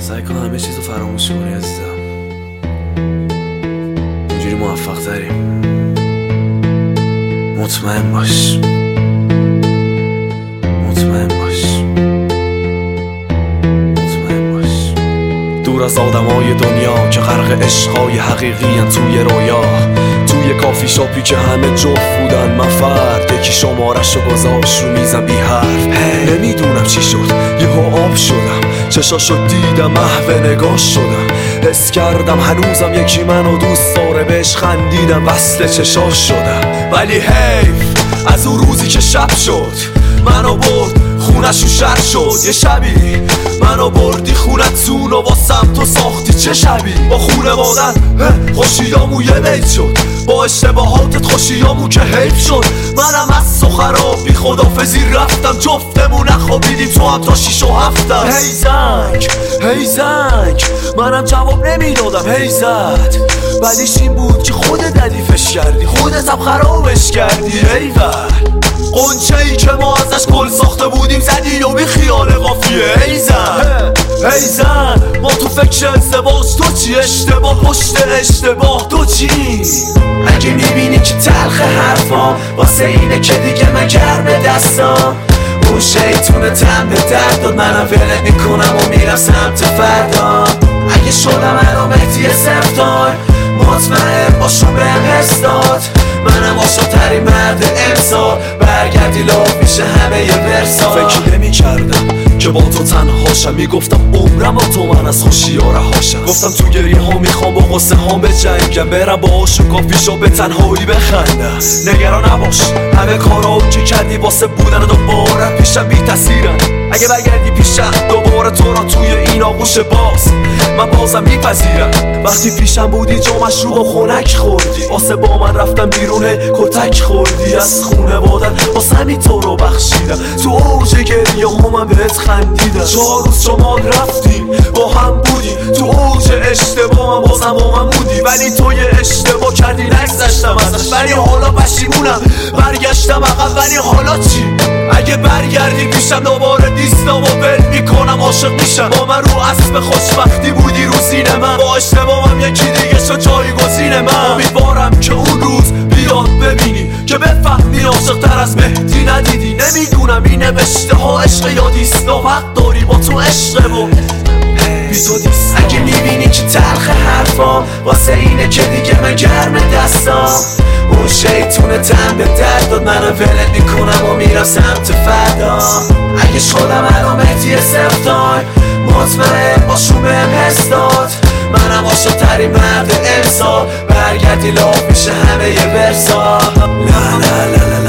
سعی کن همه چیزو فراموش کنی عزیزم، اینجوری موفق تریم. مطمئن باش، مطمئن باش، مطمئن باش. دور از آدمای دنیا که غرق عشقای حقیقی ان توی رویا، توی کافی شاپی که همه جفت بودن من فرد، یکی شمارشو گذاشت رو میزم بی حرف. نمیدونم چی شد یهو آب شدم، چشاشو دیدم محو نگاه شدم، حس کردم هنوزم یکی منو دوست داره، بهش خندیدم وصل چشاش شدم. ولی حیف از اون روزی که شب شد منو برد خونشو شر شد. یه شبی منو بردی خونتون و واسم تو ساختی چه شبی. با خونه مادر خوشیامو یه بیت شد، با اشتباهاتت خوشیامو که حیف شد. منم از سخراب بی خدافزی رفتم، جفتمون نخوابیدیم تو هم تا 6 و 7. هی زنگ هی زنگ منم جواب نمیدادم، هی زد ولیش این بود که خودت ردیفش کردی، خودت هم خرابش کردی. هی ول قنچه ای که ما ازش گل ساخته بودیم زدی و بی خیال قافیه. هی زن هی زن ما تو فکر ازدواج، تو چی اشتباه پشت اشتباه تو چی؟ اگه میبینی که تلخ حرفام واسه اینه که دیگه من گرم دستام، اون شیطونه تن به درد داد، منم ولت میکنم و میرم سمت فردا. اگه شدم علامتی سفتار مطمئن باشو بهم حس داد، منم عاشق‌ترین مرد امسال، برگردی لاف میشه همه یه ورسال. فکر نمی کردم که با تو تنهاشم، میگفتم عمرم با تو من از خوشی ها رهاشم. گفتم تو گریه ها میخوام با غصه ها بجنگم، برم باهاشون کافی شو به تنهایی بخندم. نگران نباش همه کارا که کردی واسه بودن دوباره پیشم بی تاثیرن. اگه برگردی پیشم دوباره تو را توی این آغوش باز من بازم میپذیرم. وقتی پیشم بودی جو مشروب و خنک خوردی، واسه با من رفتم بیرون کتک خوردی. از خونه بادن واسه همین تو رو بخشیدم، تو اوج گریه ها من بهت خندیدم. 4 روز شما رفتیم با هم بودی، تو اوج اشتباه من بازم با من بودی. ولی تو یه اشتباه کردی نگذشتم ازش، ولی حالا پشیمونم برگشتم عقب. ولی حالا چی؟ اگه برگردی پیشم دوباره دیستم و ول میکنم، عاشق میشم. با من رو اسب خوشبختی بودی رو سینه من، با اشتباهم یکی دیگه شد جایگزین من. امیدوارم که اون روز بیاد ببینی که بفهمی عاشق‌تر از مهدی ندیدی. نمیدونم این نوشته ها عشق یا دیست، وقت داری با تو عشقه و بی تو دیست. اگه میبینی که تلخ حرفام واسه اینه که دیگه من گرم دستام، اون شیطونه تن به درد داد، منم ولت میکنم و میرم سمت فردا. اگه شدم علامتی سفتار مطمئن باشو بهم حس داد، منم عاشق‌ترین مرد امسال، برگردی لاف میشه همه یه ورسال. لا لا لا لا